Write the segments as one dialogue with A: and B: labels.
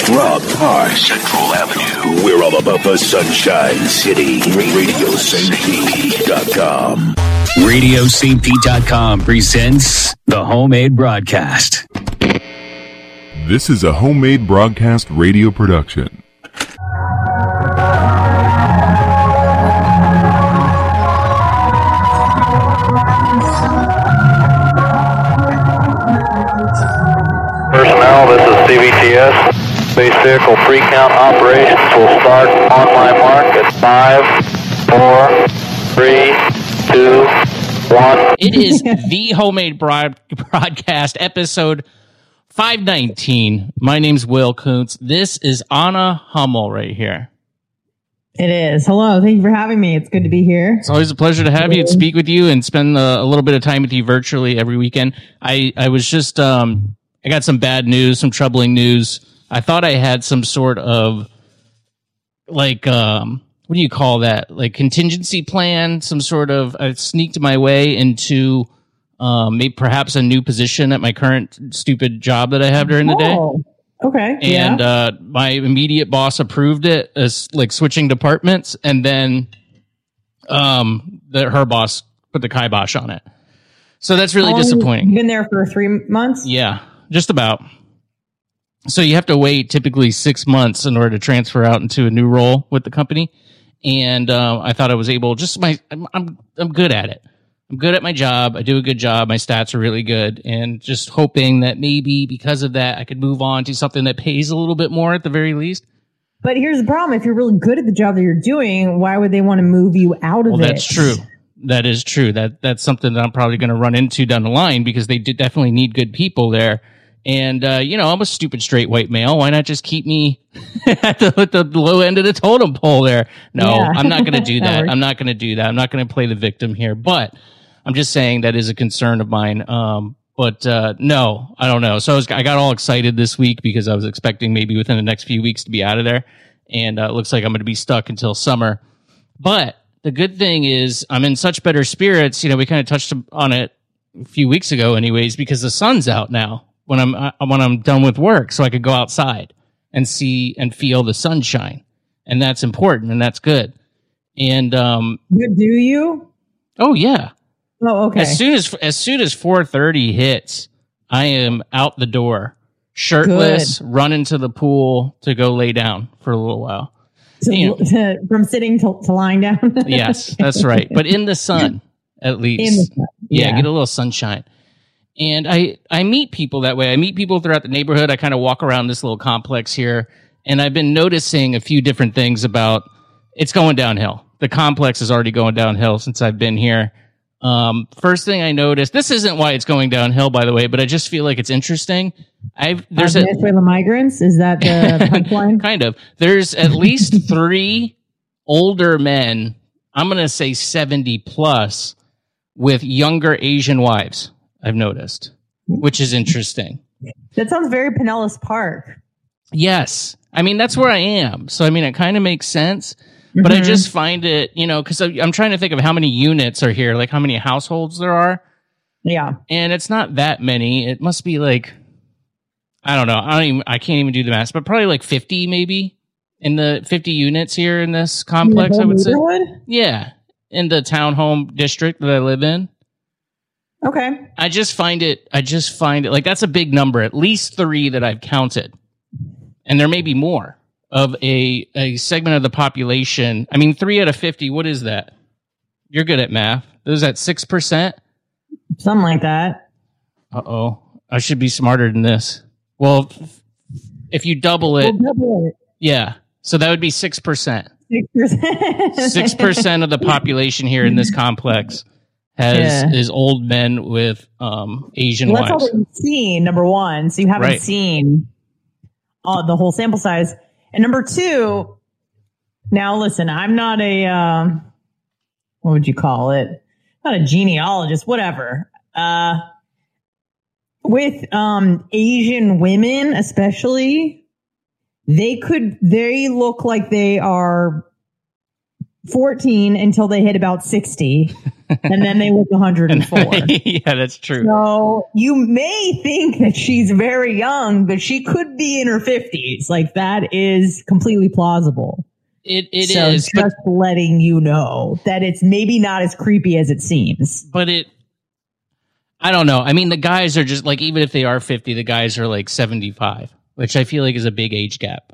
A: Rob Park, Central Avenue. We're all about the Sunshine City. RadioCP.com. RadioCP.com presents The Homemade Broadcast.
B: This is a Homemade Broadcast radio production.
C: Personnel, this is CVTS. Space vehicle pre-count operations will start on my mark at 5, 4, 3, 2, 1.
D: It is the Homemade Broadcast, episode 519. My name's Will Kuntz. This is Anna Hummel right here.
E: It is. Hello. Thank you for having me. It's good to be here.
D: It's always a pleasure to have you and speak with you and spend a little bit of time with you virtually every weekend. I was just, I got some bad news, some troubling news. I thought I had some sort of, like, what do you call that? Like contingency plan, some sort of, I sneaked my way into maybe perhaps a new position at my current stupid job that I have during the day.
E: Okay.
D: And my immediate boss approved it as like switching departments, and then her boss put the kibosh on it. So that's really disappointing.
E: You've been there for 3 months?
D: Yeah, just about. So you have to wait typically 6 months in order to transfer out into a new role with the company. And I thought I was able, I'm good at it. I'm good at my job. I do a good job. My stats are really good. And just hoping that maybe because of that, I could move on to something that pays a little bit more at the very least.
E: But here's the problem. If you're really good at the job that you're doing, why would they want to move you out of it?
D: Well, that's true. That is true. That's something that I'm probably going to run into down the line because they definitely need good people there. And, I'm a stupid straight white male. Why not just keep me at the low end of the totem pole there? No, yeah. I'm not going to do that. I'm not going to do that. I'm not going to play the victim here. But I'm just saying that is a concern of mine. No, I don't know. So I got all excited this week because I was expecting maybe within the next few weeks to be out of there. And it looks like I'm going to be stuck until summer. But the good thing is I'm in such better spirits. We kind of touched on it a few weeks ago anyways, because the sun's out now when I'm done with work, so I could go outside and see and feel the sunshine. And that's important and that's good. And do
E: you?
D: Oh yeah.
E: Oh, okay.
D: As soon as 4:30 hits, I am out the door, shirtless, running to the pool to go lay down for a little while.
E: From sitting to lying down.
D: Yes, that's right. But in the sun, at least.
E: In the sun.
D: Yeah, get a little sunshine. And I meet people that way. I meet people throughout the neighborhood. I kind of walk around this little complex here, and I've been noticing a few different things about it's going downhill. The complex is already going downhill since I've been here. First thing I noticed, this isn't why it's going downhill, by the way, but I just feel like it's interesting. There's
E: Venezuela migrants. Is that the punchline?
D: Kind of. There's at least 3 older men, I'm going to say 70 plus, with younger Asian wives, I've noticed, which is interesting.
E: That sounds very Pinellas Park.
D: Yes. I mean, that's where I am. So, I mean, it kind of makes sense. But I just find it, because I'm trying to think of how many units are here, like how many households there are.
E: Yeah.
D: And it's not that many. It must be like, I don't know. I can't even do the math, but probably like 50 maybe in the 50 units here in this complex, I would say. Yeah. In the townhome district that I live in.
E: Okay.
D: I just find it like that's a big number, at least 3 that I've counted. And there may be more. Of a segment of the population. I mean, 3 out of 50, what is that? You're good at math. Is that 6%?
E: Something like that.
D: Uh-oh. I should be smarter than this. Well, if you double it.
E: We'll double it.
D: Yeah. So that would be 6%. 6%
E: 6%
D: of the population here in this complex is old men with Asian wives.
E: That's all that you've seen, number one. So you haven't seen the whole sample size. And number 2, now listen, I'm not a, what would you call it? Not a genealogist, whatever. With Asian women, especially, they look like they are 14 until they hit about 60, and then they look 104.
D: Yeah, that's true.
E: So you may think that she's very young, but she could be in her 50s. Like, that is completely plausible.
D: It
E: so
D: is,
E: just letting you know that it's maybe not as creepy as it seems.
D: But I don't know. I mean, the guys are just like, even if they are 50, the guys are like 75, which I feel like is a big age gap.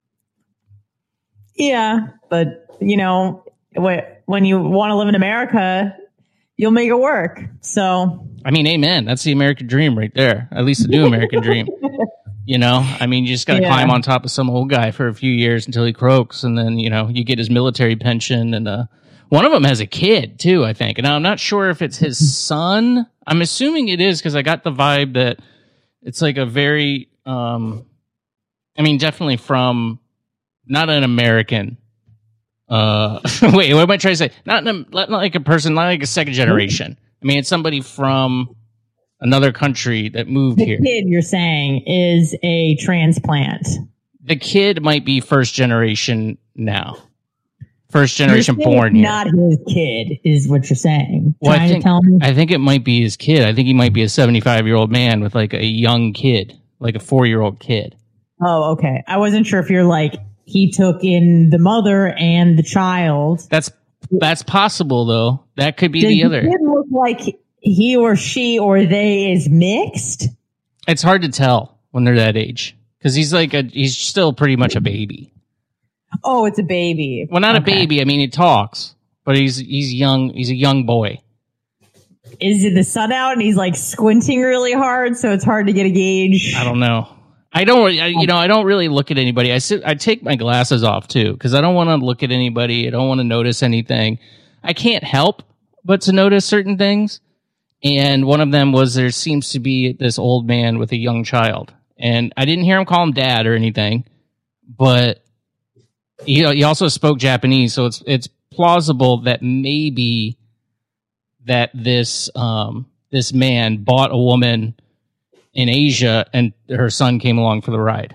E: Yeah, but you know, when you want to live in America, you'll make it work. So,
D: I mean, amen. That's the American dream right there. At least the new American dream. You know, I mean, you just got to climb on top of some old guy for a few years until he croaks, and then, you know, you get his military pension. And one of them has a kid too, I think. And I'm not sure if it's his son. I'm assuming it is, because I got the vibe that it's like a very, I mean, definitely from not an American. Wait, what am I trying to say? Not like a person, not like a second generation. I mean, it's somebody from another country that moved here.
E: The kid, you're saying, is a transplant.
D: The kid might be first generation now. First generation born here.
E: Not his kid, is what you're saying.
D: Well,
E: I
D: think it might be his kid. I think he might be a 75-year-old man with like a young kid, like a 4-year-old kid.
E: Oh, okay. I wasn't sure if you're like, he took in the mother and the child.
D: That's possible, though. That could be the other.
E: Does the kid look like he or she or they is mixed?
D: It's hard to tell when they're that age, because he's still pretty much a baby.
E: Oh, it's a baby.
D: Well, not a baby. I mean, he talks, but he's young. He's a young boy.
E: Is it the sun out and he's like squinting really hard, so it's hard to get a gauge?
D: I don't know. I don't really look at anybody. I take my glasses off too, because I don't want to look at anybody. I don't want to notice anything. I can't help but to notice certain things. And one of them was, there seems to be this old man with a young child, and I didn't hear him call him dad or anything, but he also spoke Japanese, so it's plausible that maybe that this man bought a woman in Asia, and her son came along for the ride.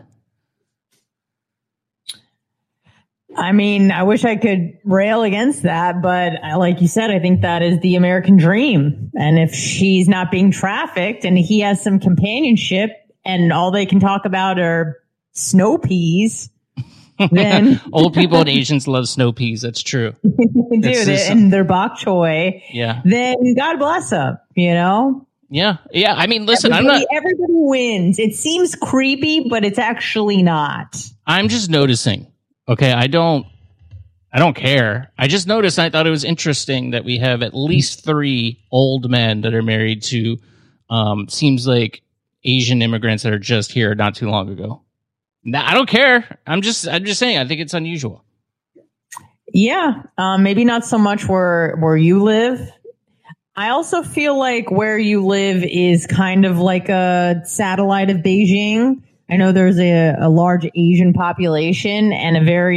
E: I mean, I wish I could rail against that, but like you said, I think that is the American dream. And if she's not being trafficked and he has some companionship and all they can talk about are snow peas, then
D: old people and Asians love snow peas. That's true.
E: And their bok choy.
D: Yeah.
E: Then God bless them, you know?
D: Yeah. Yeah. I mean, listen,
E: everybody wins. It seems creepy, but it's actually not.
D: I'm just noticing. Okay. I don't care. I just noticed, I thought it was interesting that we have at least 3 old men that are married to, seems like Asian immigrants that are just here not too long ago. Nah, I don't care. I'm just saying, I think it's unusual.
E: Yeah. Maybe not so much where you live. I also feel like where you live is kind of like a satellite of Beijing. I know there's a large Asian population and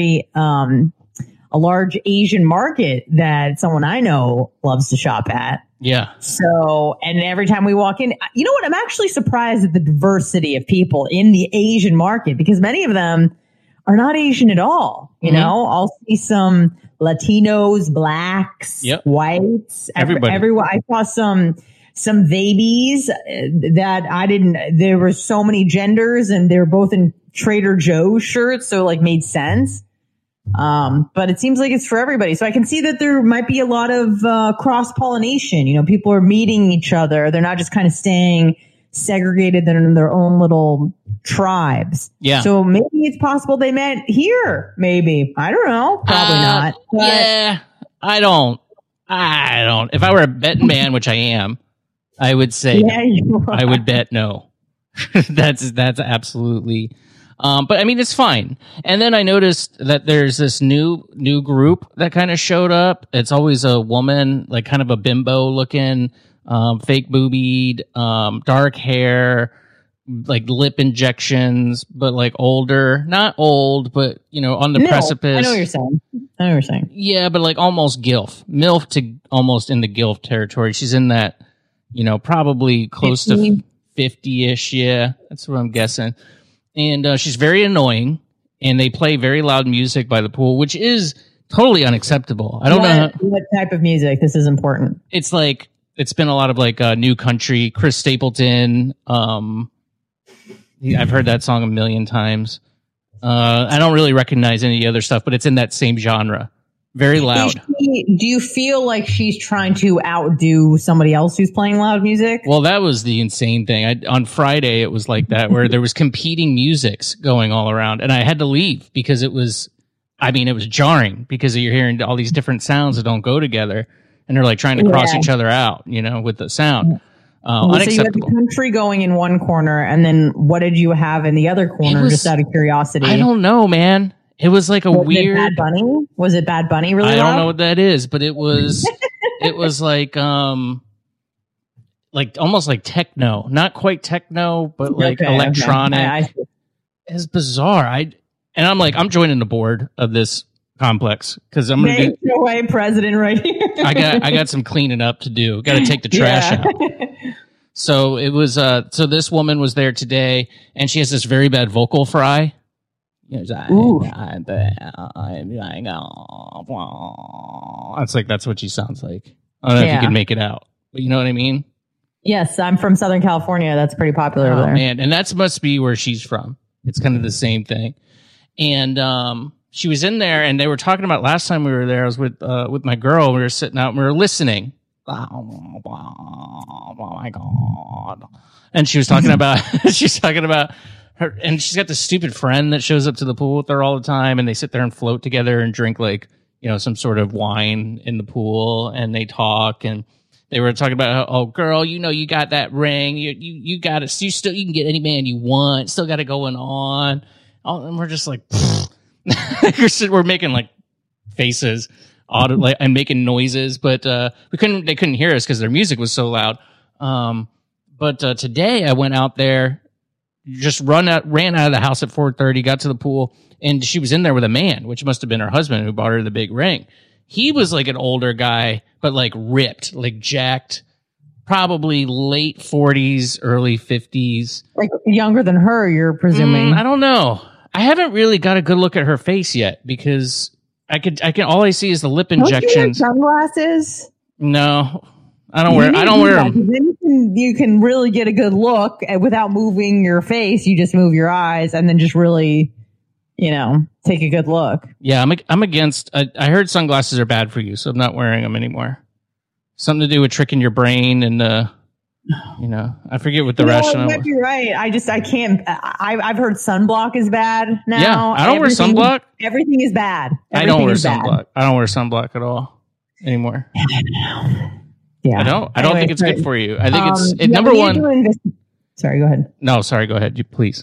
E: a large Asian market that someone I know loves to shop at.
D: Yeah.
E: So, and every time we walk in, you know what? I'm actually surprised at the diversity of people in the Asian market, because many of them are not Asian at all. You know, I'll see some Latinos, blacks, whites,
D: everybody.
E: Everyone. I saw some babies that I didn't. There were so many genders, and they're both in Trader Joe's shirts, so like made sense. But it seems like it's for everybody. So I can see that there might be a lot of cross pollination. You know, people are meeting each other. They're not just kind of staying segregated in their own little tribes. Yeah. So maybe it's possible they met here. Maybe. I don't know. Probably not. But
D: yeah. I don't. If I were a betting man, which I am, I would say no. I would bet no. That's absolutely. But I mean, it's fine. And then I noticed that there's this new group that kind of showed up. It's always a woman, like kind of a bimbo looking, fake boobied, dark hair, like lip injections, but like older, not old, but you know, on the precipice.
E: I know what you're saying. Yeah,
D: but like almost MILF to almost in the GILF territory. She's in that, you know, probably close 50? To 50-ish. Yeah, that's what I'm guessing. And she's very annoying, and they play very loud music by the pool, which is totally unacceptable. I don't know
E: what type of music. This is important.
D: It's like it's been a lot of like new country. Chris Stapleton. I've heard that song a million times. I don't really recognize any of the other stuff, but it's in that same genre. Very loud.
E: Do you feel like she's trying to outdo somebody else who's playing loud music?
D: Well, that was the insane thing. On Friday, it was like that, where there was competing musics going all around, and I had to leave because it was jarring because you're hearing all these different sounds that don't go together, and they're like trying to cross each other out, with the sound.
E: So you had the country going in one corner, and then what did you have in the other corner, just out of curiosity?
D: I don't know, man. It was like weird.
E: Bad Bunny? Was it Bad Bunny? Really?
D: I don't know what that is, but it was. It was like almost like techno, not quite techno, but like electronic. It's bizarre. I'm joining the board of this complex because I'm going to be
E: president right here.
D: I got some cleaning up to do. Got to take the trash out. So it was. So this woman was there today, and she has this very bad vocal fry. It's like, that's what she sounds like. I don't know if you can make it out, but you know what I mean?
E: Yes, I'm from Southern California. That's pretty popular over there.
D: Man, and that must be where she's from. It's kind of the same thing. And she was in there, and they were talking about last time we were there. I was with my girl. We were sitting out, and we were listening. Oh my God! And she was talking about her, and she's got this stupid friend that shows up to the pool with her all the time, and they sit there and float together and drink some sort of wine in the pool, and they talk, and they were talking about, oh girl, you got that ring, you got it, you can get any man you want, still got it going on. And we're just like, we're making like faces, and making noises, but they couldn't hear us because their music was so loud. But today I went out there. Just ran out of the house at 4:30, got to the pool, and she was in there with a man, which must have been her husband who bought her the big ring. He was like an older guy, but like ripped, like jacked, probably late 40s, early 50s.
E: Like younger than her, you're presuming?
D: I don't know. I haven't really got a good look at her face yet because all I see is the lip injections.
E: Don't you wear sunglasses?
D: No. I don't wear them.
E: Then you can really get a good look without moving your face. You just move your eyes and then just really, take a good look.
D: Yeah, I'm against. I heard sunglasses are bad for you, so I'm not wearing them anymore. Something to do with tricking your brain, and I forget what the rationale.
E: You might be right. I can't. I've heard sunblock is bad now.
D: Yeah, I don't wear sunblock.
E: Everything is bad.
D: I don't wear sunblock. I don't wear sunblock at all anymore.
E: Yeah.
D: I don't think it's good for you. I think it's number one.
E: Sorry, go ahead.
D: No, sorry, go ahead. You please.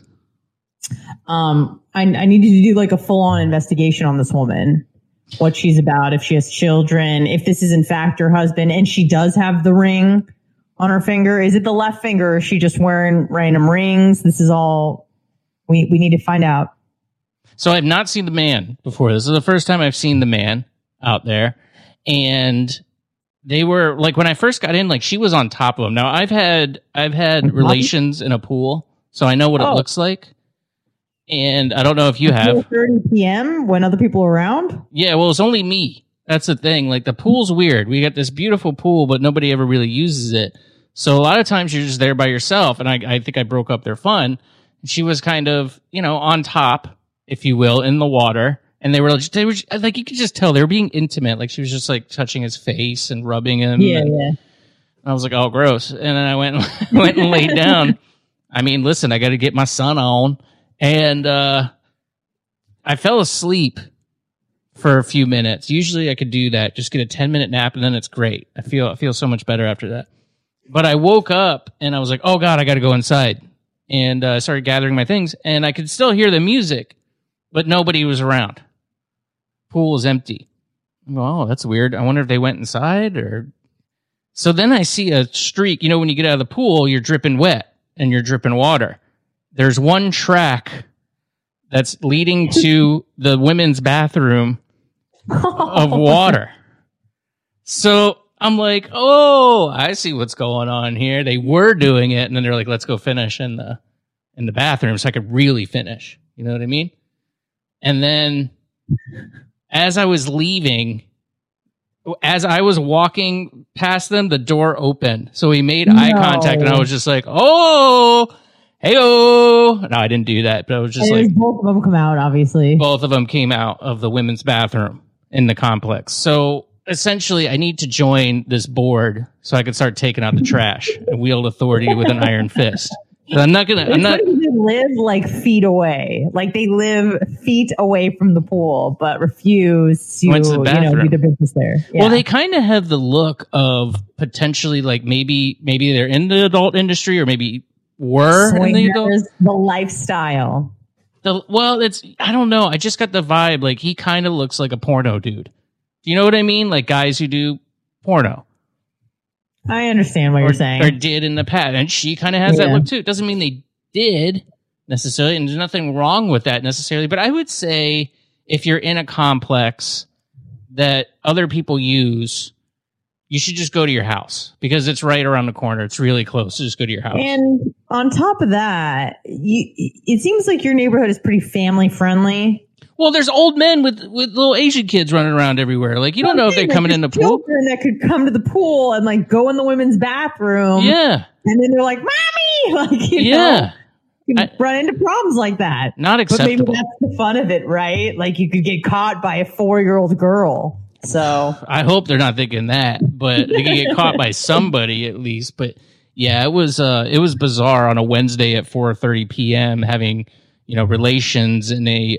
E: I need you to do like a full on investigation on this woman, what she's about, if she has children, if this is in fact her husband, and she does have the ring on her finger. Is it the left finger? Or is she just wearing random rings? This is all we need to find out.
D: So I've not seen the man before. This is the first time I've seen the man out there, and they were like, when I first got in, like she was on top of him. Now I've had relations in a pool, so I know what it looks like. And I don't know if you have.
E: 4:30 p.m. when other people are around?
D: Yeah, well, it's only me. That's the thing. Like the pool's weird. We got this beautiful pool, but nobody ever really uses it. So a lot of times you're just there by yourself. And I think I broke up their fun. She was kind of, on top, if you will, in the water. And they were like, you could just tell they were being intimate. Like she was just like touching his face and rubbing him.
E: Yeah,
D: and I was like, oh, gross. And then I went and laid down. I mean, listen, I got to get my sun on. And I fell asleep for a few minutes. Usually I could do that, just get a 10-minute nap, and then it's great. I feel so much better after that. But I woke up and I was like, oh God, I got to go inside. And I started gathering my things, and I could still hear the music, but nobody was around. Pool was empty. Oh, that's weird. I wonder if they went inside or. So then I see a streak. When you get out of the pool, you're dripping wet and you're dripping water. There's one track that's leading to the women's bathroom of water. So I'm like, oh, I see what's going on here. They were doing it, and then they're like, let's go finish in the bathroom so I could really finish. You know what I mean? And then as I was leaving, as I was walking past them, the door opened. So he made eye contact, and I was just like, oh, hey-oh. No, I didn't do that, but I was just like...
E: Both of them come out, obviously.
D: Both of them came out of the women's bathroom in the complex. So essentially, I need to join this board so I can start taking out the trash and wield authority with an iron fist. But I'm not...
E: They live like feet away. Like they live feet away from the pool, but refuse to, do their business there. Yeah.
D: Well, they kind of have the look of potentially like maybe they're in the adult industry or maybe were
E: Swingers,
D: in the adult.
E: The lifestyle.
D: I don't know. I just got the vibe like he kind of looks like a porno dude. Do you know what I mean? Like guys who do porno.
E: I understand what you're saying.
D: Or did in the past. And she kind of has that look too. It doesn't mean they did necessarily, and there's nothing wrong with that necessarily. But I would say if you're in a complex that other people use, you should just go to your house because it's right around the corner. It's really close. So just go to your house.
E: And on top of that, it seems like your neighborhood is pretty family friendly.
D: Well, there's old men with little Asian kids running around everywhere. Like, you don't know if they're coming in the pool.
E: Children that could come to the pool and, like, go in the women's bathroom.
D: Yeah. And
E: then they're like, Mommy! Like, you know, you run into problems like that.
D: Not acceptable.
E: But maybe that's the fun of it, right? Like, you could get caught by a 4-year-old girl. So
D: I hope they're not thinking that, but they can get caught by somebody at least. But, yeah, it was bizarre on a Wednesday at 4:30 p.m. having, relations in a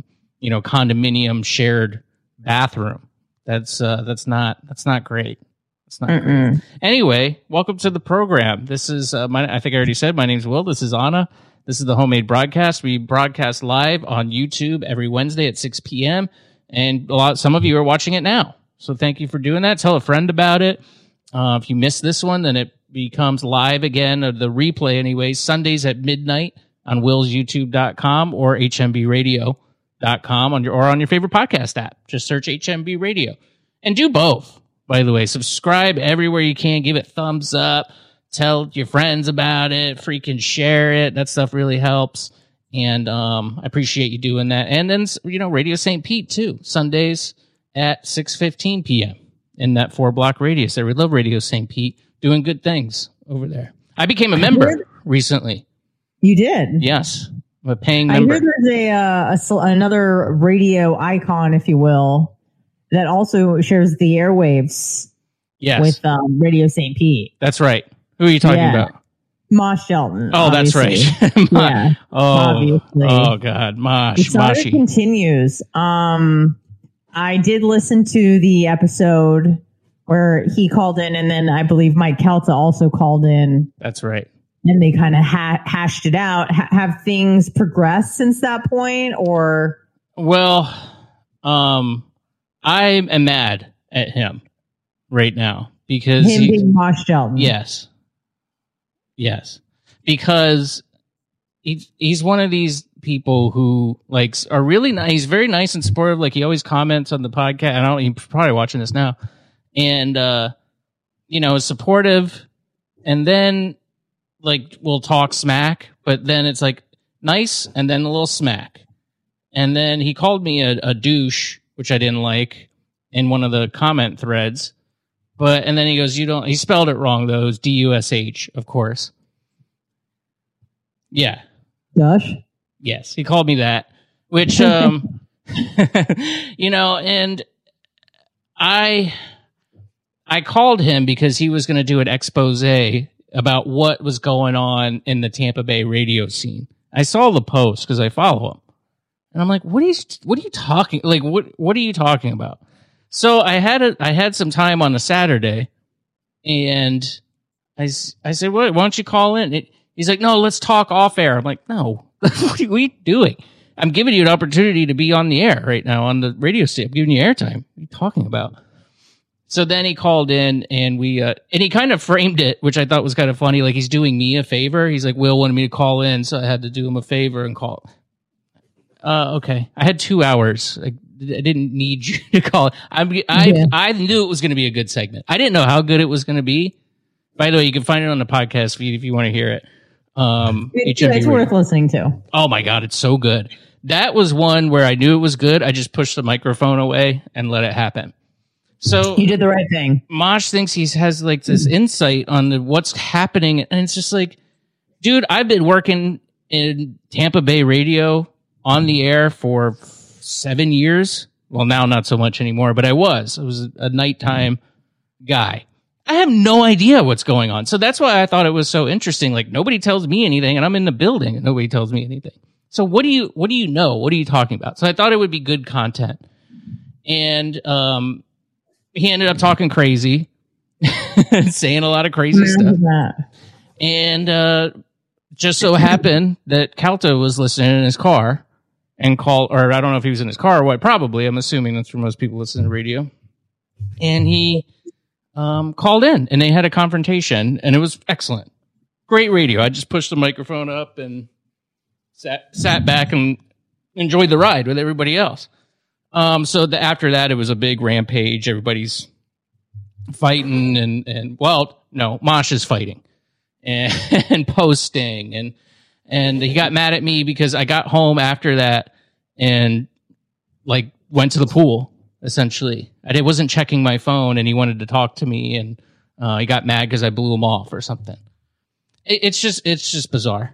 D: condominium shared bathroom. That's not great. It's not great. Anyway, welcome to the program. This is I think I already said my name's Will. This is Anna. This is the Homemade Broadcast. We broadcast live on YouTube every Wednesday at 6 p.m. and some of you are watching it now. So thank you for doing that. Tell a friend about it. If you missed this one, then it becomes live again, or the replay anyway, Sundays at midnight on willsyoutube.com or hmbradio.com on your favorite podcast app. Just search HMB Radio. And do both, by the way. Subscribe everywhere you can. Give it thumbs up. Tell your friends about it. Freaking share it. That stuff really helps. And I appreciate you doing that. And then, Radio St. Pete, too. Sundays at 6:15 p.m. in that 4-block radius there. We love Radio St. Pete. Doing good things over there. I became a member recently.
E: You did?
D: Yes. I'm a paying member.
E: I hear there's another radio icon, if you will, that also shares the airwaves with Radio St. Pete.
D: That's right. Who are you talking about?
E: Mosh Shelton.
D: Oh, obviously. That's right.
E: Yeah. Obviously.
D: Oh, God. Mosh.
E: The saga continues. I did listen to the episode where he called in, and then I believe Mike Kelta also called in.
D: That's right.
E: And they kind of hashed it out. Have things progressed since that point, or?
D: Well, I am mad at him right now because
E: being Mosh Shelton.
D: Yes, because he's one of these people who are really nice. He's very nice and supportive. Like he always comments on the podcast. He's probably watching this now, and is supportive, and then. We'll talk smack, but then it's nice and then a little smack. And then he called me a douche, which I didn't like in one of the comment threads. And then he goes, he spelled it wrong though. It was D-U-S-H, of course. Yeah.
E: Gosh.
D: Yes. He called me that, which, and I called him because he was going to do an expose about what was going on in the Tampa Bay radio scene. I saw the post because I follow him, and I'm like, "What are you talking? What are you talking about?" So I had some time on a Saturday, and I said, "Why don't you call in?" He's like, "No, let's talk off air." I'm like, "No, what are you doing? I'm giving you an opportunity to be on the air right now on the radio station. I'm giving you airtime. What are you talking about?" So then he called in, and and he kind of framed it, which I thought was kind of funny. Like he's doing me a favor. He's like, Will wanted me to call in, so I had to do him a favor and call. Okay. I had 2 hours. I didn't need you to call. I knew it was going to be a good segment. I didn't know how good it was going to be. By the way, you can find it on the podcast feed if you want to hear it.
E: It's worth listening to.
D: Oh my God, it's so good. that was one where I knew it was good. I just pushed the microphone away and let it happen. So
E: you did the right thing.
D: Mosh thinks he has like this insight on what's happening. And it's just like, dude, I've been working in Tampa Bay radio on the air for 7 years. Well, now not so much anymore, but I was a nighttime guy. I have no idea what's going on. So that's why I thought it was so interesting. Like, nobody tells me anything, and I'm in the building and nobody tells me anything. So what do you know? What are you talking about? So I thought it would be good content. And he ended up talking crazy, saying a lot of crazy stuff. And just so happened that Calta was listening in his car and called, or I don't know if he was in his car or what, probably. I'm assuming that's where most people listen to radio. And he called in, and they had a confrontation, and it was excellent. Great radio. I just pushed the microphone up and sat back and enjoyed the ride with everybody else. So after that, it was a big rampage. Everybody's fighting and well, no, Mosh is fighting and posting and he got mad at me because I got home after that and like went to the pool. Essentially, I wasn't checking my phone, and he wanted to talk to me, and he got mad because I blew him off or something. It's just bizarre.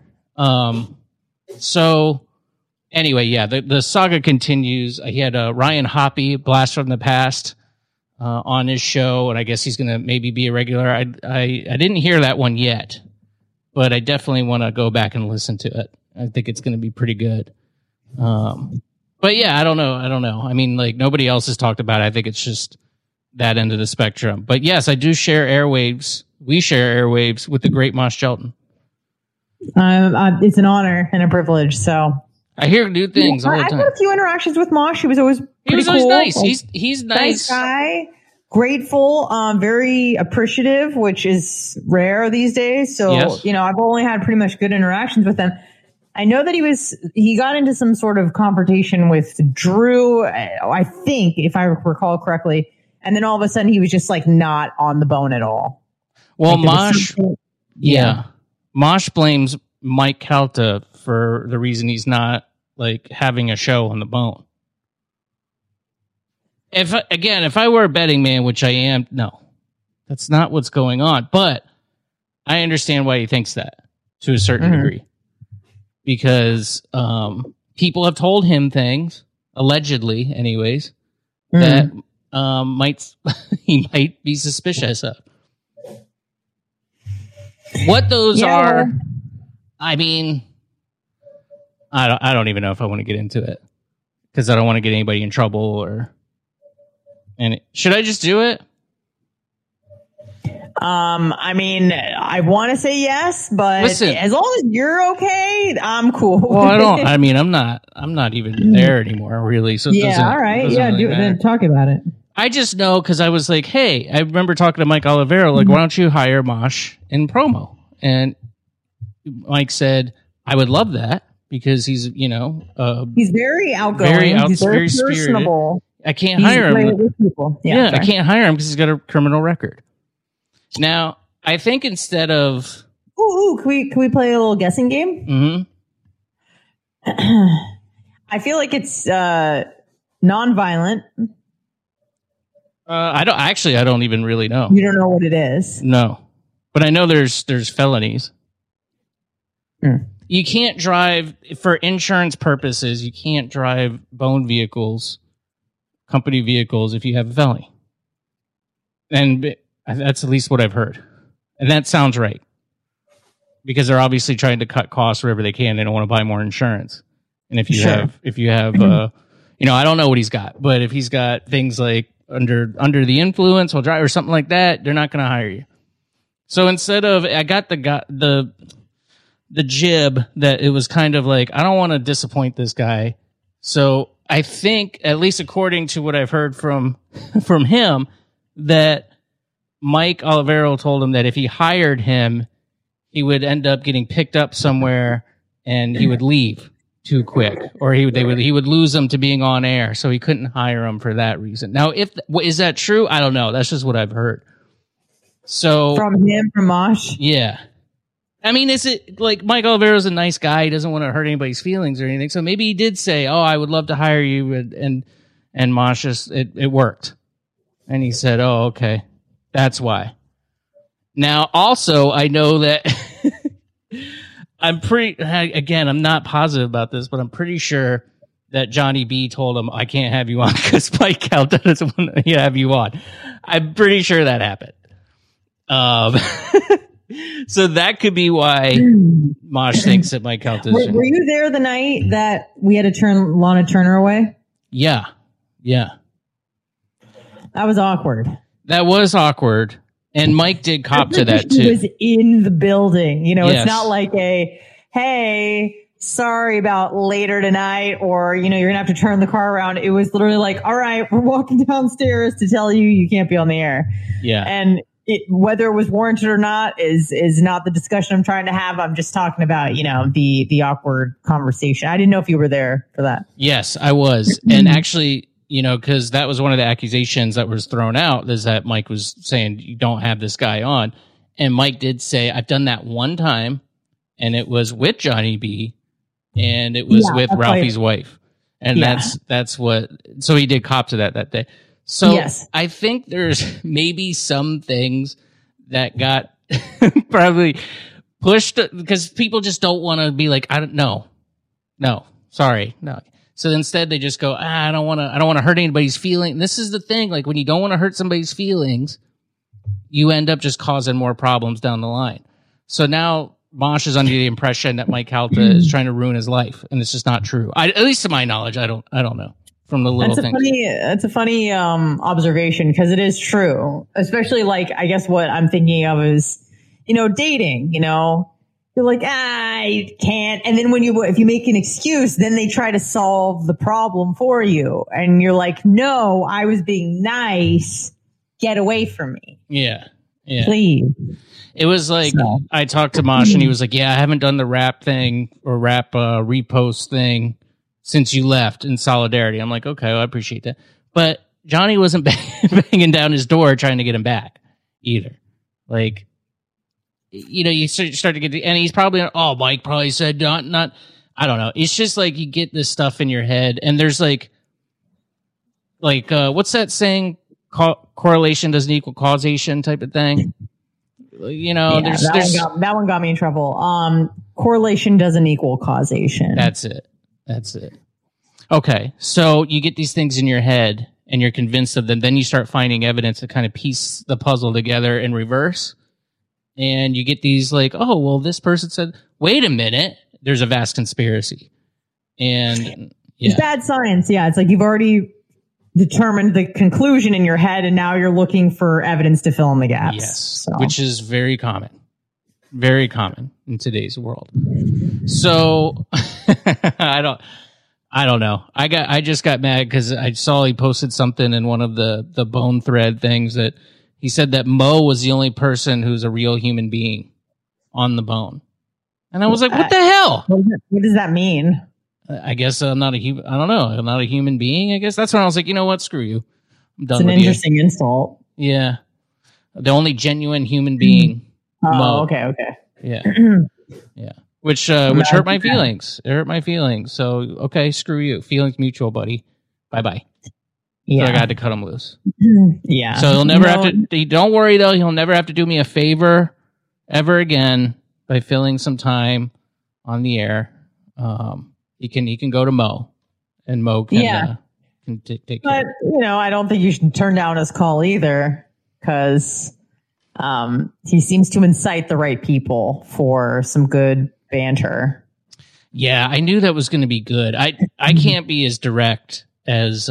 D: So anyway, yeah, the saga continues. He had Ryan Hoppy, Blast from the Past, on his show, and I guess he's gonna maybe be a regular. I didn't hear that one yet, but I definitely want to go back and listen to it. I think it's gonna be pretty good. But yeah, I don't know. I mean, like, nobody else has talked about it. I think it's just that end of the spectrum. But yes, I do share airwaves. We share airwaves with the great Mosh Shelton.
E: It's an honor and a privilege. So
D: I hear new things all the time.
E: I've had a few interactions with Mosh. He was always pretty
D: always
E: cool.
D: Nice. He's nice.
E: Nice guy. Grateful, very appreciative, which is rare these days. So,
D: yes.
E: I've only had pretty much good interactions with him. I know that he got into some sort of confrontation with Drew, I think, if I recall correctly. And then all of a sudden he was just like not on the bone at all.
D: Well, Mosh, yeah. Mosh blames Mike Calta for the reason he's not like having a show on the bone. If I were a betting man, which I am, no, that's not what's going on. But I understand why he thinks that to a certain degree. Because people have told him things, allegedly, anyways, that he might be suspicious of. What those are, I mean, I don't even know if I want to get into it because I don't want to get anybody in trouble should I just do it?
E: I mean, I want to say yes, but
D: listen,
E: as long as you're okay, I'm cool.
D: Well, I'm not even there anymore, really. So
E: all right. Yeah. Then talk about it.
D: I just know because I was like, hey, I remember talking to Mike Olivero, like, why don't you hire Mosh in promo? And Mike said, I would love that because he's,
E: he's very outgoing. He's very personable.
D: I can't hire him.
E: With people.
D: I can't hire him because he's got a criminal record. Now, I think instead of...
E: Ooh, can we play a little guessing game?
D: Mm-hmm.
E: I feel like it's non-violent.
D: I don't even really know.
E: You don't know what it is?
D: No. But I know there's felonies. You can't drive, for insurance purposes, you can't drive bone vehicles, company vehicles, if you have a felony. And that's at least what I've heard. And that sounds right. Because they're obviously trying to cut costs wherever they can. They don't want to buy more insurance. And if you have, I don't know what he's got, but if he's got things like under the influence while drive or something like that, they're not going to hire you. So instead of, I got the jib that it was kind of like, I don't want to disappoint this guy. So I think, at least according to what I've heard from him, that Mike Olivero told him that if he hired him, he would end up getting picked up somewhere and he would leave too quick, or he would lose him to being on air, so he couldn't hire him for that reason. Now, is that true? I don't know. That's just what I've heard. So
E: from Mosh,
D: yeah. I mean, is it like Mike Oliveira's a nice guy? He doesn't want to hurt anybody's feelings or anything. So maybe he did say, "Oh, I would love to hire you," and Mosh just it worked, and he said, "Oh, okay, that's why." Now, also, I know that I'm not positive about this, but I'm pretty sure that Johnny B told him, "I can't have you on because Mike Calta doesn't want to have you on." I'm pretty sure that happened. So that could be why Mosh thinks that Mike Calta.
E: Were you there the night that we had to turn Lana Turner away?
D: Yeah.
E: That was awkward. And Mike did cop to that too. He was in the building. You know, It's not like hey, sorry about later tonight, or, you're going to have to turn the car around. It was literally like, all right, we're walking downstairs to tell you can't be on the air.
D: Yeah.
E: And whether it was warranted or not is not the discussion I'm trying to have. I'm just talking about, the awkward conversation. I didn't know if you were there for that.
D: Yes, I was. And actually, because that was one of the accusations that was thrown out, is that Mike was saying you don't have this guy on. And Mike did say, I've done that one time, and it was with Johnny B, and it was with Ralphie's wife. And that's what, so he did cop to that day. So yes. I think there's maybe some things that got probably pushed because people just don't want to be like, I don't know. No, sorry. No. So instead they just go, I don't want to hurt anybody's feelings. This is the thing. Like when you don't want to hurt somebody's feelings, you end up just causing more problems down the line. So now Mosh is under the impression that Mike Calta is trying to ruin his life. And it's just not true. At least to my knowledge, I don't know. From the little things.
E: It's a funny observation because it is true. Especially like, I guess what I'm thinking of is, dating, you're like, I can't. And then if you make an excuse, then they try to solve the problem for you. And you're like, no, I was being nice. Get away from me.
D: Yeah.
E: Please.
D: It was like, I talked to Mosh and he was like, yeah, I haven't done the rap thing or rap repost thing since you left in solidarity. I'm like, okay, well, I appreciate that. But Johnny wasn't banging down his door trying to get him back either. Like, you start to get, and he's probably, Mike probably said not, I don't know. It's just like you get this stuff in your head and there's like what's that saying? Correlation doesn't equal causation type of thing.
E: That one got me in trouble. Correlation doesn't equal causation.
D: That's it. Okay, so you get these things in your head and you're convinced of them. Then you start finding evidence to kind of piece the puzzle together in reverse. And you get these like, oh, well, this person said, wait a minute, there's a vast conspiracy. And
E: it's bad science. Yeah, it's like you've already determined the conclusion in your head and now you're looking for evidence to fill in the gaps.
D: Yes, which is very common. Very common in today's world. So I don't know. I just got mad because I saw he posted something in one of the Bone Thread things that he said that Mo was the only person who's a real human being on the Bone. And I was like, what the hell?
E: What does that mean?
D: I guess I'm not a human. I don't know. I'm not a human being, I guess. That's when I was like, you know what? Screw you. I'm done with you.
E: It's an interesting insult.
D: Yeah. The only genuine human being.
E: Oh, okay.
D: Yeah. Yeah. Which hurt my feelings. It hurt my feelings. So, okay, screw you. Feelings mutual, buddy. Bye-bye. Yeah. So I got to cut him loose.
E: Yeah.
D: So he'll never have to, don't worry though, he'll never have to do me a favor ever again by filling some time on the air. He can go to Mo and Mo can take care.
E: But, I don't think you should turn down his call either because he seems to incite the right people for some good banter.
D: Yeah, I knew that was going to be good. I can't be as direct as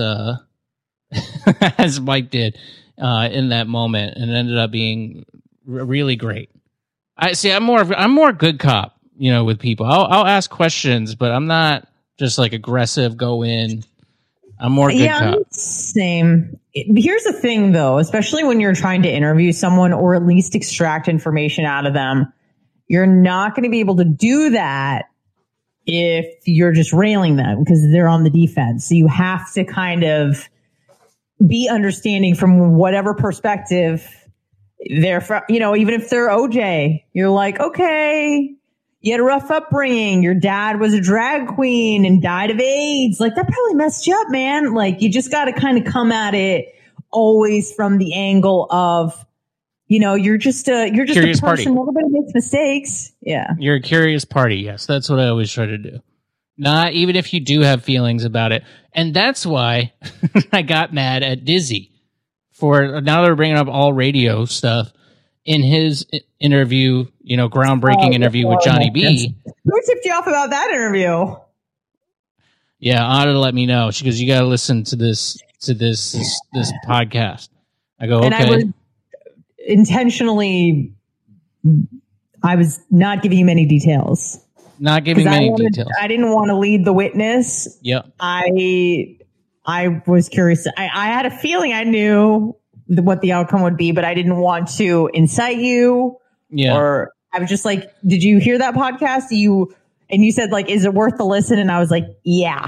D: as Mike did in that moment, and it ended up being really great. I'm more good cop, with people. I'll ask questions, but I'm not just like aggressive. Go in. I'm more good cop.
E: Same. Here's the thing, though, especially when you're trying to interview someone or at least extract information out of them, you're not going to be able to do that if you're just railing them because they're on the defense. So you have to kind of be understanding from whatever perspective they're from, even if they're OJ, you're like, okay, you had a rough upbringing. Your dad was a drag queen and died of AIDS. Like, that probably messed you up, man. Like, you just got to kind of come at it always from the angle of, you're just a person.
D: Party.
E: Everybody makes mistakes. Yeah.
D: You're a curious party. Yes. That's what I always try to do. Not even if you do have feelings about it. And that's why I got mad at Dizzy for, now they're bringing up all radio stuff, in his interview, groundbreaking interview with Johnny B.
E: Who tipped you off about that interview?
D: Yeah, Anna let me know. She goes, "You got to listen to this podcast." I go, "Okay."
E: And I was intentionally, I was not giving you many details.
D: Not giving many details.
E: I didn't want to lead the witness.
D: Yeah.
E: I was curious. I had a feeling I knew what the outcome would be, but I didn't want to incite you.
D: Yeah.
E: Or I was just like, did you hear that podcast? And you said, like, is it worth the listen? And I was like, yeah.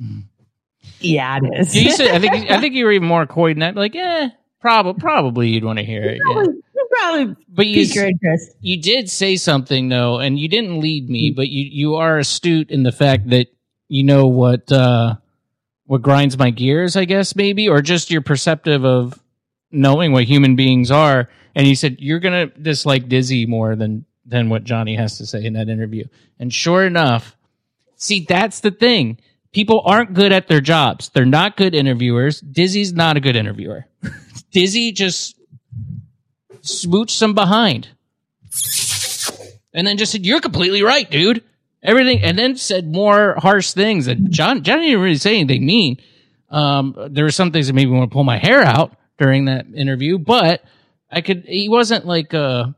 E: Yeah, it is.
D: You said, I think you were even more coy than that. Like, probably you'd want to hear it.
E: Probably
D: but
E: pique your interest.
D: You did say something, though, and you didn't lead me, but you are astute in the fact that you know what grinds my gears, I guess, maybe, or just you're perceptive of knowing what human beings are. And you said you're going to dislike Dizzy more than what Johnny has to say in that interview. And sure enough, see, that's the thing. People aren't good at their jobs. They're not good interviewers. Dizzy's not a good interviewer. Dizzy just smooched some behind. And then just said, "You're completely right, dude." Everything. And then said more harsh things. And Johnny didn't really say anything mean. There were some things that made me want to pull my hair out during that interview, but he wasn't like going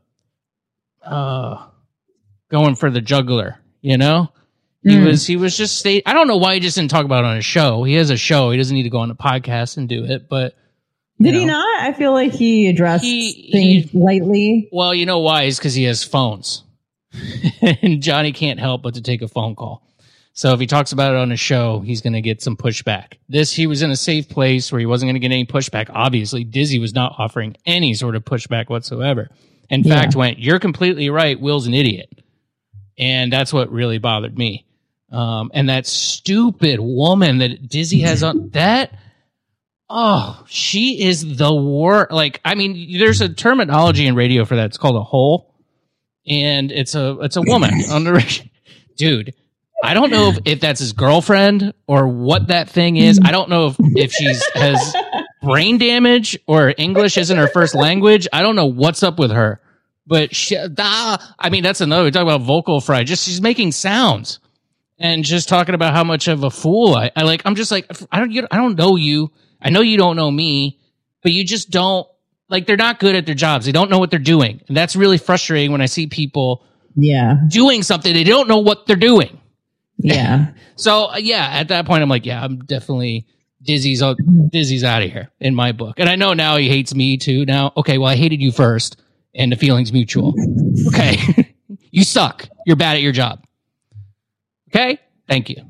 D: for the jugular, He was just I don't know why he just didn't talk about it on his show. He has a show. He doesn't need to go on a podcast and do it, but
E: did he not? I feel like he addressed things lightly.
D: Well, you know why? Is because he has phones. And Johnny can't help but to take a phone call. So if he talks about it on a show, he's going to get some pushback. He was in a safe place where he wasn't going to get any pushback. Obviously, Dizzy was not offering any sort of pushback whatsoever. In fact, "You're completely right. Will's an idiot." And that's what really bothered me. And that stupid woman that Dizzy has on that. Oh, she is the worst. Like, I mean, there's a terminology in radio for that. It's called a hole. And it's a woman on the dude. I don't know if that's his girlfriend or what that thing is. I don't know if she has brain damage or English isn't her first language. I don't know what's up with her. But that's another. We talk about vocal fry. She's making sounds and just talking about how much of a fool I'm just like, I don't know you. I know you don't know me, but you just don't, like, they're not good at their jobs. They don't know what they're doing. And that's really frustrating when I see people doing something. They don't know what they're doing.
E: Yeah.
D: So, at that point, I'm like, I'm definitely Dizzy's out of here in my book. And I know now he hates me too now. Okay, well, I hated you first and the feeling's mutual. Okay. You suck. You're bad at your job. Okay? Thank you.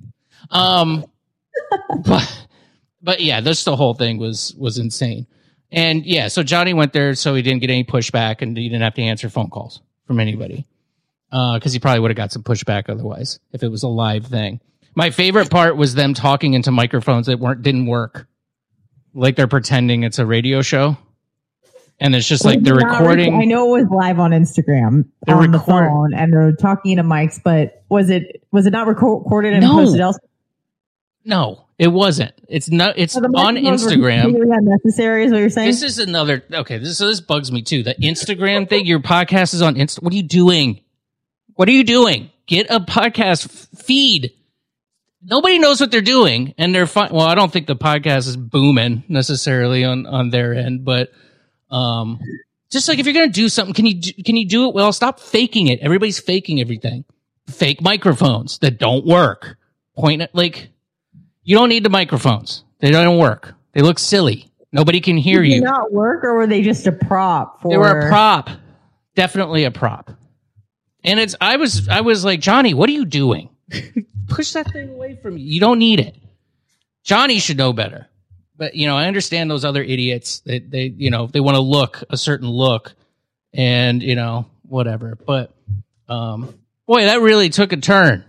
D: But yeah, the whole thing was insane. And so Johnny went there so he didn't get any pushback and he didn't have to answer phone calls from anybody. Because he probably would have got some pushback otherwise if it was a live thing. My favorite part was them talking into microphones that didn't work. Like they're pretending it's a radio show. And it's just like they're recording.
E: I know it was live on Instagram on the phone and they're talking into mics, but was it not recorded and posted elsewhere?
D: No, it wasn't. It's not. It's on Instagram.
E: Really unnecessary is what you're saying?
D: This is another. Okay, this bugs me too. The Instagram thing. Your podcast is on Insta. What are you doing? What are you doing? Get a podcast feed. Nobody knows what they're doing, and they're fine. Well, I don't think the podcast is booming necessarily on their end, but just like if you're gonna do something, can you do it well? Stop faking it. Everybody's faking everything. Fake microphones that don't work. Point at like. You don't need the microphones. They don't work. They look silly. Nobody can hear you.
E: Did they not work, or were they just a prop?
D: They were a prop. Definitely a prop. And I was like, Johnny, what are you doing? Push that thing away from you. You don't need it. Johnny should know better. But, I understand those other idiots that they want to look a certain look and whatever. But boy, that really took a turn.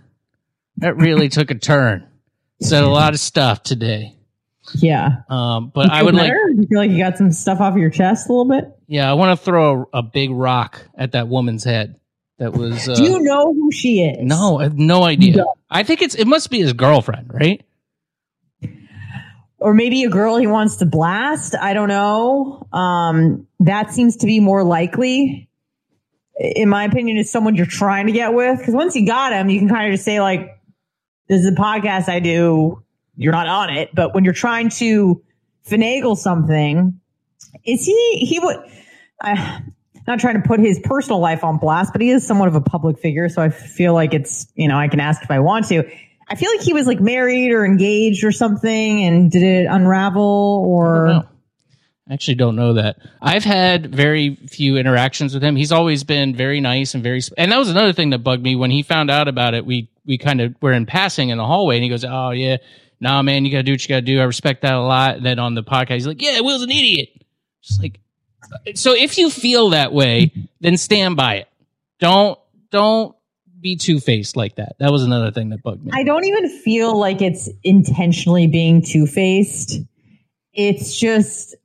D: Said a lot of stuff today.
E: Yeah.
D: But I would
E: better? You feel like you got some stuff off your chest a little bit?
D: Yeah, I want to throw a big rock at that woman's head. That was.
E: Do you know who she is?
D: No, I have no idea. I think it must be his girlfriend, right?
E: Or maybe a girl he wants to blast. I don't know. That seems to be more likely. In my opinion, is someone you're trying to get with. Because once you got him, you can kind of just say, like, this is a podcast I do. You're not on it. But when you're trying to finagle something, is he would... not trying to put his personal life on blast, but he is somewhat of a public figure. So I feel like it's, I can ask if I want to. I feel like he was like married or engaged or something. And did it unravel or?
D: I actually don't know that. I've had very few interactions with him. He's always been very nice and and that was another thing that bugged me when he found out about it. We kind of were in passing in the hallway and he goes, "Oh yeah, nah, man, you got to do what you got to do. I respect that a lot." And then on the podcast, he's like, "Yeah, Will's an idiot." Just like, so if you feel that way, then stand by it. Don't be two-faced like that. That was another thing that bugged me.
E: I don't even feel like it's intentionally being two-faced. It's just,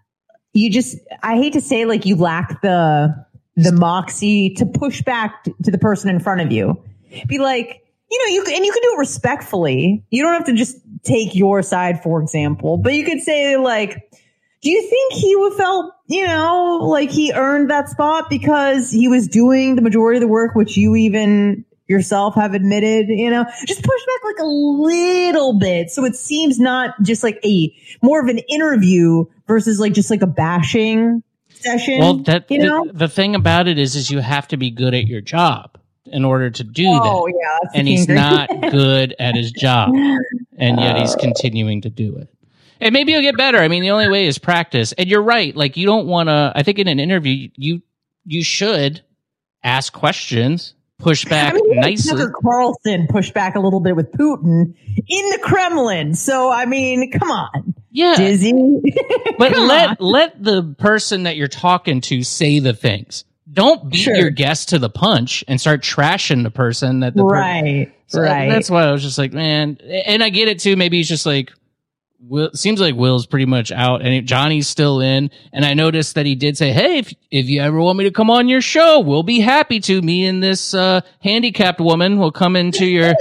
E: I hate to say, like, you lack the moxie to push back to the person in front of you. Be like, you can do it respectfully. You don't have to just take your side, for example, but you could say, like, do you think he felt, like he earned that spot because he was doing the majority of the work, which you even yourself have admitted, just push back like a little bit. So it seems not just like more of an interview versus like just like a bashing session.
D: Well, the thing about it is you have to be good at your job in order to do that.
E: Oh, yeah.
D: And he's not good at his job. And yet he's continuing to do it. And maybe he'll get better. I mean, the only way is practice. And you're right. Like, you don't want to, I think in an interview, you should ask questions, push back nicely.
E: Tucker Carlson pushed back a little bit with Putin in the Kremlin. So, I mean, come on.
D: Yeah.
E: Dizzy.
D: But let the person that you're talking to say the things. Don't beat your guest to the punch and start trashing the person that the
E: right.
D: That's why I was just like, man, and I get it too. Maybe he's just like, seems like Will's pretty much out and Johnny's still in. And I noticed that he did say, "Hey, if you ever want me to come on your show, we'll be happy to. Me and this handicapped woman will come onto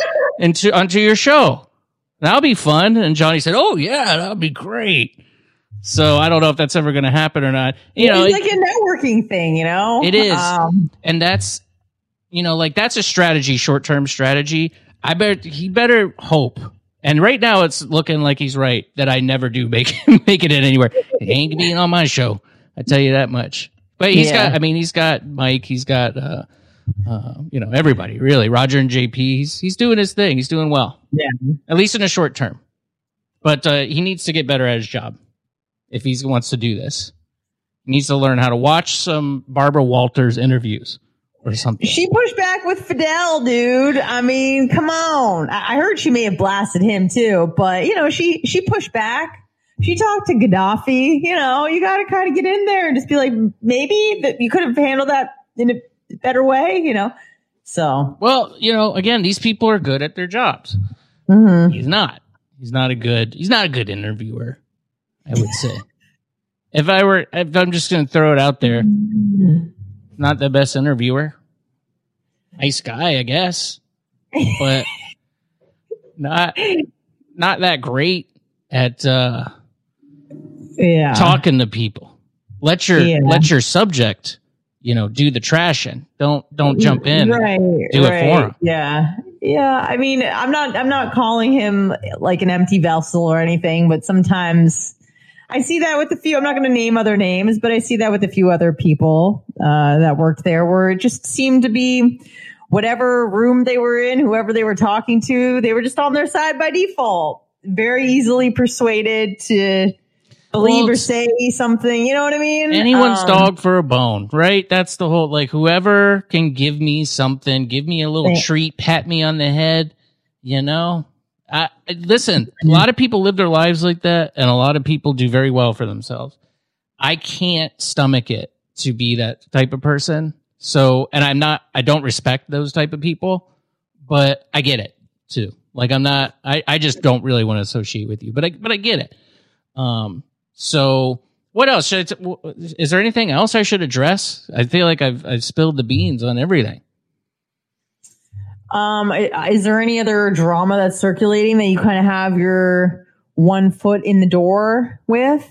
D: your show. That'll be fun." And Johnny said, "Oh yeah, that'll be great." So I don't know if that's ever going to happen or not.
E: It's like a networking thing,
D: It is. And that's, that's a strategy, short-term strategy. He better hope. And right now it's looking like he's right that I never do make it in anywhere. He ain't being on my show. I tell you that much. But he's got Mike, he's got, everybody really. Roger and JP, he's doing his thing. He's doing well.
E: Yeah. At
D: least in the short term. But he needs to get better at his job if he wants to do this. He needs to learn how to watch some Barbara Walters interviews or something.
E: She pushed back with Fidel, dude. I mean, come on. I heard she may have blasted him too, but she pushed back. She talked to Gaddafi. You got to kind of get in there and just be like, maybe that you could have handled that in a better way, So,
D: well, again, these people are good at their jobs.
E: Mm-hmm.
D: He's not. He's not a good interviewer, I would say. If I'm just going to throw it out there, not the best interviewer. Nice guy, I guess, but not that great at talking to people. Let your subject, do the trashing. Don't jump in.
E: Right,
D: do it for him.
E: Yeah. Yeah. I mean, I'm not calling him like an empty vessel or anything, but sometimes I see that with a few, I'm not going to name other names, but I see that with a few other people that worked there where it just seemed to be whatever room they were in, whoever they were talking to, they were just on their side by default. Very easily persuaded to believe or say something. You know what I mean?
D: Anyone's dog for a bone, right? That's the whole, like, whoever can give me something, give me a little treat, pat me on the head, listen, a lot of people live their lives like that, and a lot of people do very well for themselves. I can't stomach it to be that type of person. So, and I don't respect those type of people, but I get it too. Like I just don't really want to associate with you, but I get it. So what else? Is there anything else I should address? I feel like I've spilled the beans on everything.
E: Is there any other drama that's circulating that you kind of have your one foot in the door with?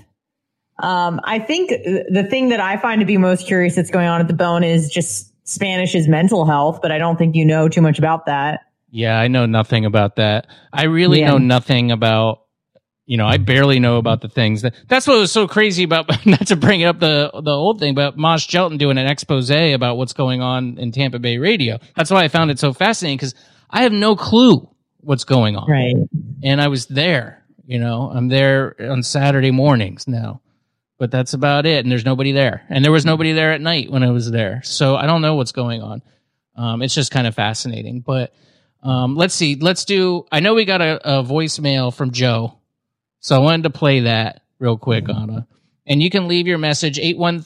E: I think the thing that I find to be most curious that's going on at the Bone is just Spanish's mental health, but I don't think you know too much about that.
D: Yeah, I know nothing about that. I really know nothing about, I barely know about the things that's what was so crazy about, not to bring up the old thing, but Mosh Shelton doing an expose about what's going on in Tampa Bay radio. That's why I found it so fascinating, because I have no clue what's going on.
E: Right.
D: And I was there, I'm there on Saturday mornings now, but that's about it. And there's nobody there. And there was nobody there at night when I was there. So I don't know what's going on. It's just kind of fascinating, but let's see. I know we got a voicemail from Joe. So I wanted to play that real quick, Anna. And you can leave your message,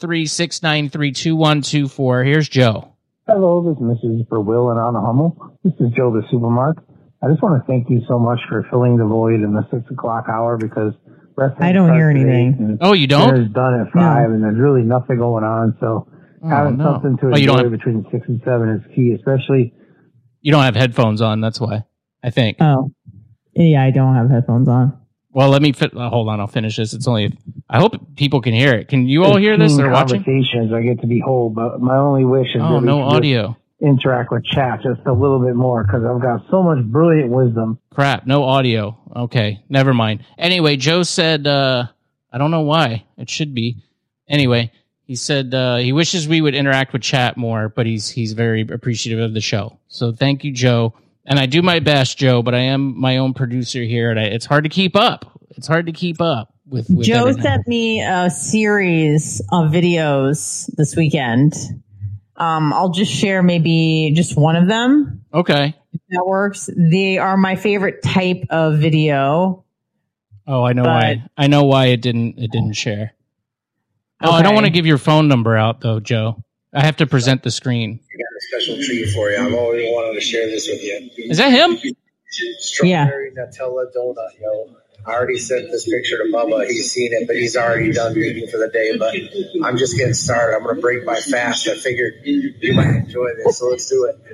D: 813-693-2124. Here's Joe.
F: Hello, this message is for Will and Anna Hummel. This is Joe the Supermarket. I just want to thank you so much for filling the void in the 6 o'clock hour, because
E: I don't hear anything.
D: Oh, you don't?
F: It's done at 5, and there's really nothing going on. So having something to enjoy between 6 and 7 is key, especially.
D: You don't have headphones on, that's why, I think.
E: Oh, yeah, I don't have headphones on.
D: Well, let me hold on. I'll finish this. I hope people can hear it. Can you all hear this? They're watching
F: conversations I get to behold, but my only wish is
D: no audio.
F: Interact with chat just a little bit more, because I've got so much brilliant wisdom.
D: Crap, no audio. Okay, never mind. Anyway, Joe said, I don't know why. It should be. Anyway, he said he wishes we would interact with chat more, but he's very appreciative of the show. So thank you, Joe. And I do my best, Joe, but I am my own producer here, and it's hard to keep up. It's hard to keep up with
E: Joe
D: everything.
E: Sent me a series of videos this weekend. I'll just share maybe just one of them.
D: Okay.
E: If that works. They are my favorite type of video.
D: Oh, I know why. I know why it didn't share. Oh,
E: Okay.
D: I don't want to give your phone number out, though, Joe. I have to present the screen.
G: I got a special treat for you. I've always wanted to share this with you.
D: Is that him?
G: Strawberry Nutella donut, yo. I already sent this picture to Bubba. He's seen it, but he's already done reading for the day. But I'm just getting started. I'm going to break my fast. I figured you might enjoy this, so let's do it.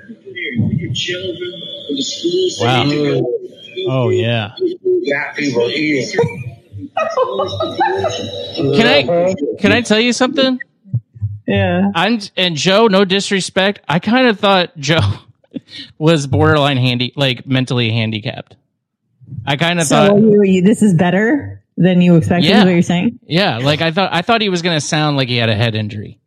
D: Wow. Oh, yeah.
G: Fat people eating.
D: Can I tell you something?
E: Yeah.
D: And Joe, no disrespect, I kind of thought Joe was borderline mentally handicapped. I kind of thought
E: this is better than you expected. Is what you're saying?
D: Yeah, like I thought he was going to sound like he had a head injury.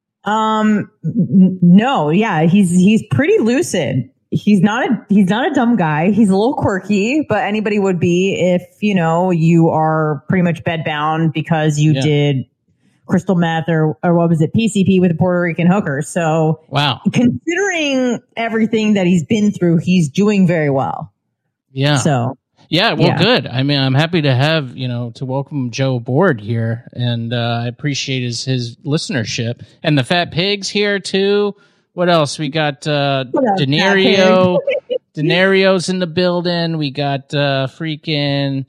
E: No, yeah, he's pretty lucid. He's not a dumb guy. He's a little quirky, but anybody would be if you are pretty much bedbound because you did crystal meth or what was it, PCP with a Puerto Rican hooker. So
D: wow,
E: considering everything that he's been through, he's doing very well.
D: Yeah.
E: So
D: yeah, well, good. I mean, I'm happy to have to welcome Joe aboard here, and I appreciate his listenership, and the Fat Pigs here too. What else? We got Denario. Denario's in the building. We got freaking.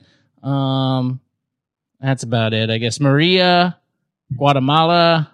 D: That's about it, I guess. Maria. Guatemala.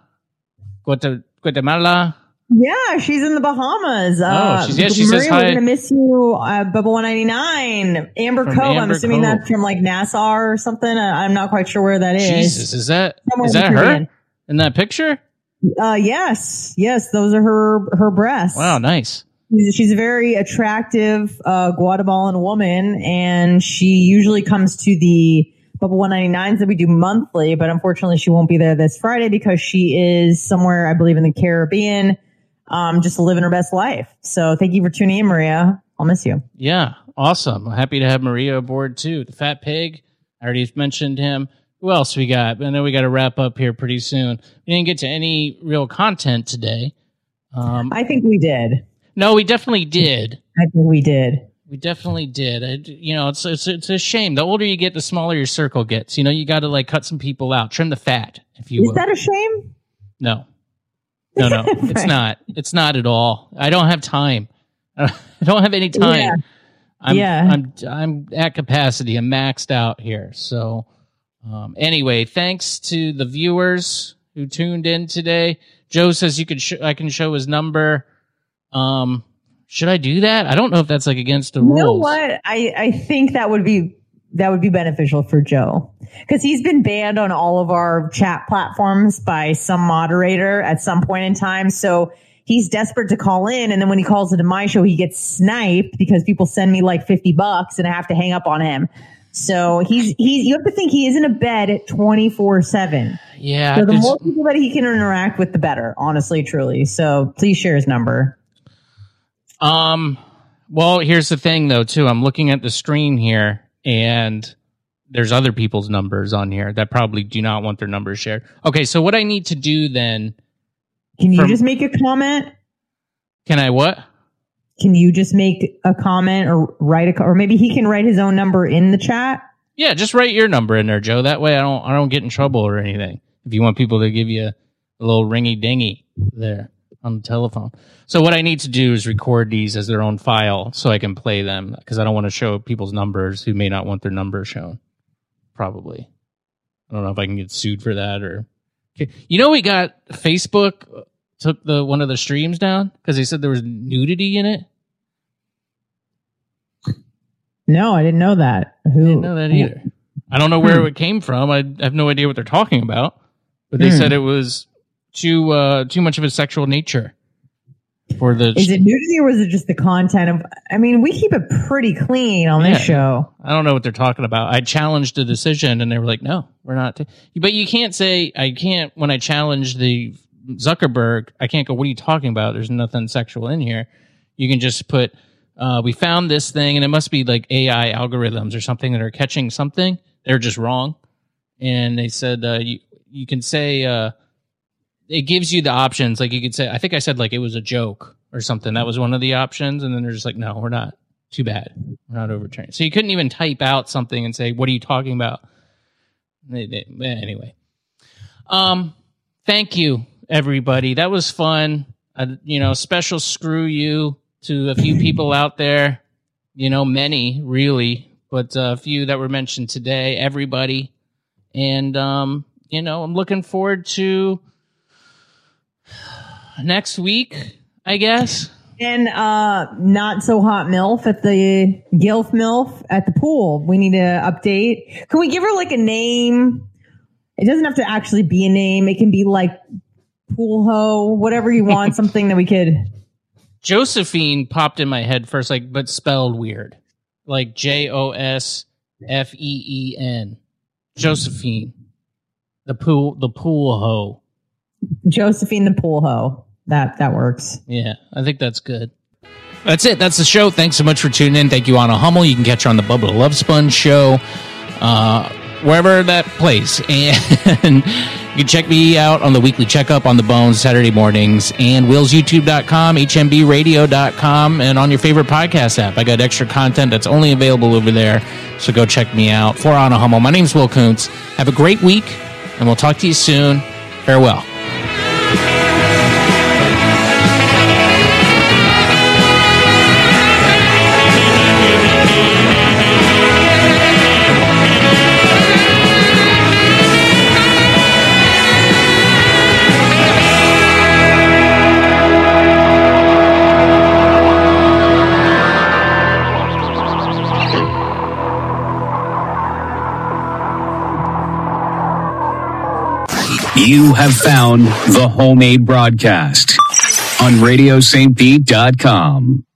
E: Yeah, she's in the Bahamas.
D: She
E: Maria,
D: says hi.
E: We're going to miss you, Bubba 199. Amber Cove, I'm assuming that's from like Nassau or something. I'm not quite sure where that is.
D: Jesus, is that her in that picture?
E: Yes, those are her breasts.
D: Wow, nice.
E: She's a very attractive Guatemalan woman, and she usually comes to the Bubba 199s that we do monthly, but unfortunately she won't be there this Friday because she is somewhere, I believe, in the Caribbean, just living her best life. So thank you for tuning in, Maria. I'll miss you.
D: Yeah, awesome. Happy to have Maria aboard too. The Fat Pig, I already mentioned him. Who else we got? I know we got to wrap up here pretty soon. We didn't get to any real content today.
E: I think we did.
D: No, we definitely did.
E: I think we did.
D: We definitely did. It's a shame. The older you get, the smaller your circle gets. You got to cut some people out, trim the fat, if you will.
E: Is that a shame?
D: No. No, it's not. It's not at all. I don't have time. I don't have any time.
E: Yeah.
D: I'm at capacity. I'm maxed out here. So, anyway, thanks to the viewers who tuned in today. Joe says I can show his number. Should I do that? I don't know if that's like against the rules.
E: You know what? I think that would be beneficial for Joe, because he's been banned on all of our chat platforms by some moderator at some point in time. So he's desperate to call in. And then when he calls into my show, he gets sniped because people send me like $50 and I have to hang up on him. So you have to think he is in a bed 24/7.
D: Yeah.
E: So the more people that he can interact with, the better, honestly, truly. So please share his number.
D: Well, here's the thing though, too. I'm looking at the screen here, and there's other people's numbers on here that probably do not want their numbers shared. Okay, so what I need to do then...
E: Can you just make a comment?
D: Can I what?
E: Can you just make a comment or or maybe he can write his own number in the chat?
D: Yeah, just write your number in there, Joe. That way I don't get in trouble or anything. If you want people to give you a little ringy dingy there on the telephone. So what I need to do is record these as their own file so I can play them, because I don't want to show people's numbers who may not want their numbers shown. Probably. I don't know if I can get sued for that or... You know, we got Facebook took one of the streams down because they said there was nudity in it.
E: No, I didn't know that.
D: I didn't know that either. I don't know where it came from. I have no idea what they're talking about, but they said it was too much of a sexual nature for the...
E: Is it nudity or was it just the content of... I mean, we keep it pretty clean on this show.
D: I don't know what they're talking about. I challenged the decision and they were like, no, we're not. But you can't say... when I challenge the Zuckerberg, I can't go, what are you talking about? There's nothing sexual in here. You can just put, we found this thing, and it must be like AI algorithms or something that are catching something. They're just wrong. And they said, you can say... it gives you the options. Like you could say, I think I said like it was a joke or something. That was one of the options. And then they're just like, no, we're not. Too bad. We're not overturning. So you couldn't even type out something and say, what are you talking about? Anyway. Thank you, everybody. That was fun. Special screw you to a few people out there. Many really, but a few that were mentioned today, everybody. And, I'm looking forward to next week, I guess. And
E: not so hot MILF at the Gilf MILF at the pool. We need to update. Can we give her like a name? It doesn't have to actually be a name. It can be like Pool Ho, whatever you want, something that we could.
D: Josephine popped in my head first, but spelled weird. Like Josefeen. Josephine. The pool ho.
E: Josephine the Pool Ho. That works.
D: Yeah, I think that's good. That's it. That's the show. Thanks so much for tuning in. Thank you, Anna Hummel. You can catch her on the Bubba Love Sponge show, wherever that plays. And you can check me out on the Weekly Checkup on the Bones Saturday mornings, and WillsYouTube.com, HMBRadio.com, and on your favorite podcast app. I got extra content that's only available over there, so go check me out. For Anna Hummel, my name's Will Kuntz. Have a great week, and we'll talk to you soon. Farewell.
A: You have found the Homemade Broadcast on RadioSt.Pete.com.